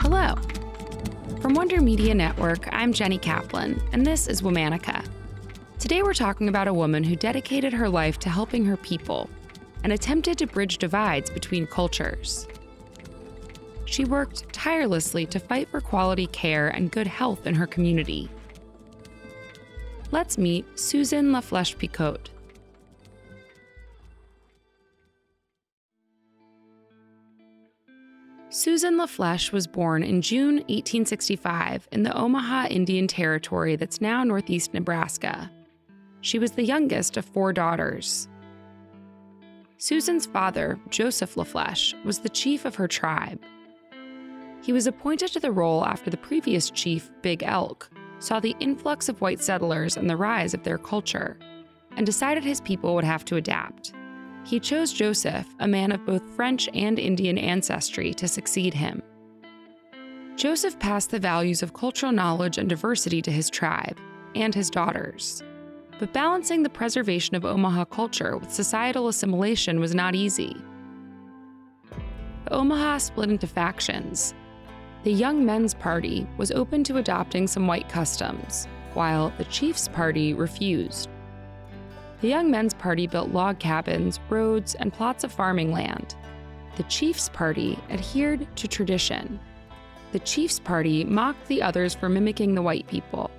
Hello. From Wonder Media Network, I'm Jenny Kaplan, and this is Womanica. Today we're talking about a woman who dedicated her life to helping her people and attempted to bridge divides between cultures. She worked tirelessly to fight for quality care and good health in her community. Let's meet Susan LaFlèche-Picotte. Susan LaFlèche was born in June 1865 in the Omaha Indian Territory that's now northeast Nebraska. She was the youngest of 4 daughters. Susan's father, Joseph LaFlèche, was the chief of her tribe. He was appointed to the role after the previous chief, Big Elk, saw the influx of white settlers and the rise of their culture, and decided his people would have to adapt. He chose Joseph, a man of both French and Indian ancestry, to succeed him. Joseph passed the values of cultural knowledge and diversity to his tribe and his daughters. But balancing the preservation of Omaha culture with societal assimilation was not easy. The Omaha split into factions. The Young Men's Party was open to adopting some white customs, while the Chiefs Party refused. The Young Men's Party built log cabins, roads, and plots of farming land. The Chiefs Party adhered to tradition. The Chiefs Party mocked the others for mimicking the white people.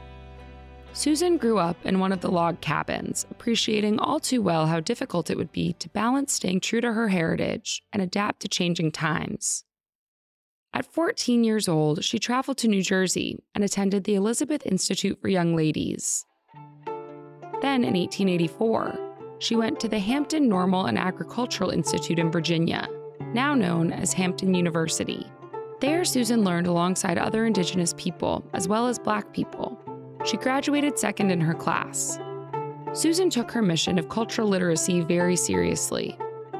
Susan grew up in one of the log cabins, appreciating all too well how difficult it would be to balance staying true to her heritage and adapt to changing times. At 14 years old, she traveled to New Jersey and attended the Elizabeth Institute for Young Ladies. Then, in 1884, she went to the Hampton Normal and Agricultural Institute in Virginia, now known as Hampton University. There, Susan learned alongside other Indigenous people, as well as Black people. She graduated second in her class. Susan took her mission of cultural literacy very seriously.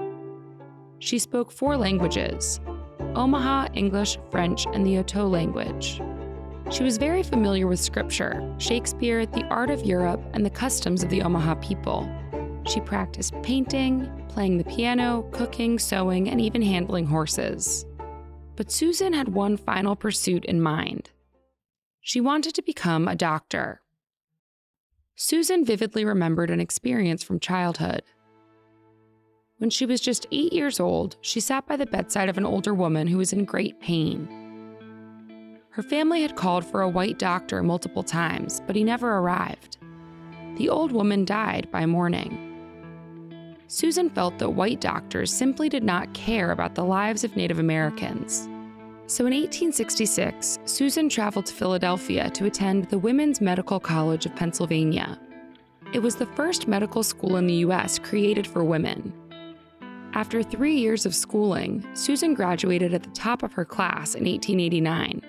She spoke 4 languages: Omaha, English, French, and the Oto language. She was very familiar with scripture, Shakespeare, the art of Europe, and the customs of the Omaha people. She practiced painting, playing the piano, cooking, sewing, and even handling horses. But Susan had one final pursuit in mind. She wanted to become a doctor. Susan vividly remembered an experience from childhood. When she was just 8 years old, she sat by the bedside of an older woman who was in great pain. Her family had called for a white doctor multiple times, but he never arrived. The old woman died by morning. Susan felt that white doctors simply did not care about the lives of Native Americans. So in 1866, Susan traveled to Philadelphia to attend the Women's Medical College of Pennsylvania. It was the first medical school in the U.S. created for women. After 3 years of schooling, Susan graduated at the top of her class in 1889.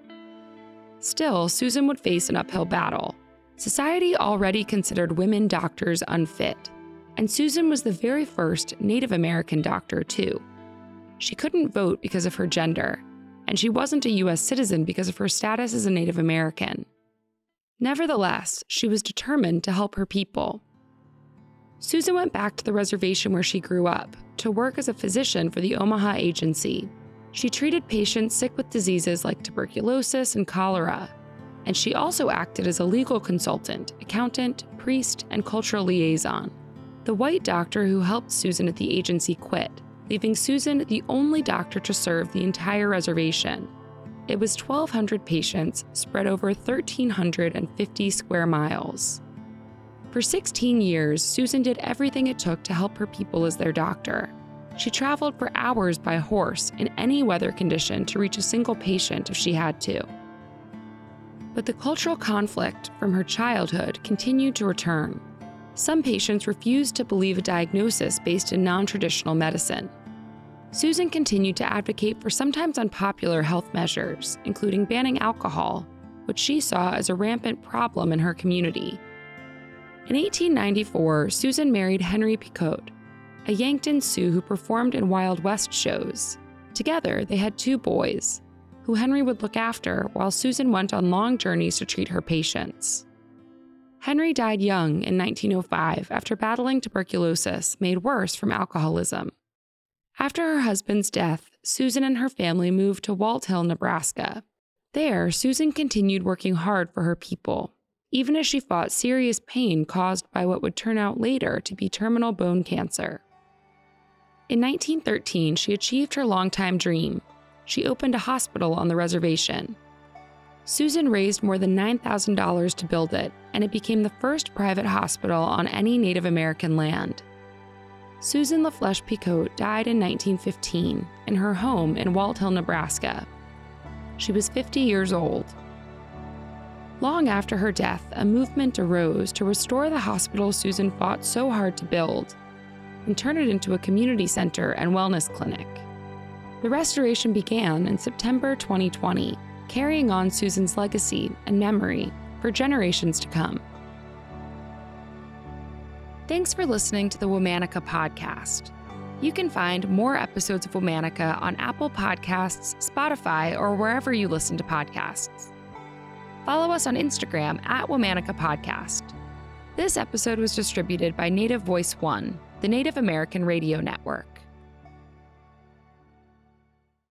Still, Susan would face an uphill battle. Society already considered women doctors unfit, and Susan was the very first Native American doctor, too. She couldn't vote because of her gender, and she wasn't a U.S. citizen because of her status as a Native American. Nevertheless, she was determined to help her people. Susan went back to the reservation where she grew up to work as a physician for the Omaha Agency. She treated patients sick with diseases like tuberculosis and cholera, and she also acted as a legal consultant, accountant, priest, and cultural liaison. The white doctor who helped Susan at the agency quit, leaving Susan the only doctor to serve the entire reservation. It was 1,200 patients spread over 1,350 square miles. For 16 years, Susan did everything it took to help her people as their doctor. She traveled for hours by horse in any weather condition to reach a single patient if she had to. But the cultural conflict from her childhood continued to return. Some patients refused to believe a diagnosis based in non-traditional medicine. Susan continued to advocate for sometimes unpopular health measures, including banning alcohol, which she saw as a rampant problem in her community. In 1894, Susan married Henry Picotte, a Yankton Sioux who performed in Wild West shows. Together, they had 2 boys, who Henry would look after while Susan went on long journeys to treat her patients. Henry died young in 1905 after battling tuberculosis made worse from alcoholism. After her husband's death, Susan and her family moved to Walt Hill, Nebraska. There, Susan continued working hard for her people, even as she fought serious pain caused by what would turn out later to be terminal bone cancer. In 1913, she achieved her longtime dream. She opened a hospital on the reservation. Susan raised more than $9,000 to build it, and it became the first private hospital on any Native American land. Susan LaFlèche Picotte died in 1915 in her home in Walt Hill, Nebraska. She was 50 years old. Long after her death, a movement arose to restore the hospital Susan fought so hard to build and turn it into a community center and wellness clinic. The restoration began in September 2020, carrying on Susan's legacy and memory for generations to come. Thanks for listening to the Womanica podcast. You can find more episodes of Womanica on Apple Podcasts, Spotify, or wherever you listen to podcasts. Follow us on Instagram at Womanica Podcast. This episode was distributed by Native Voice One, the Native American Radio Network.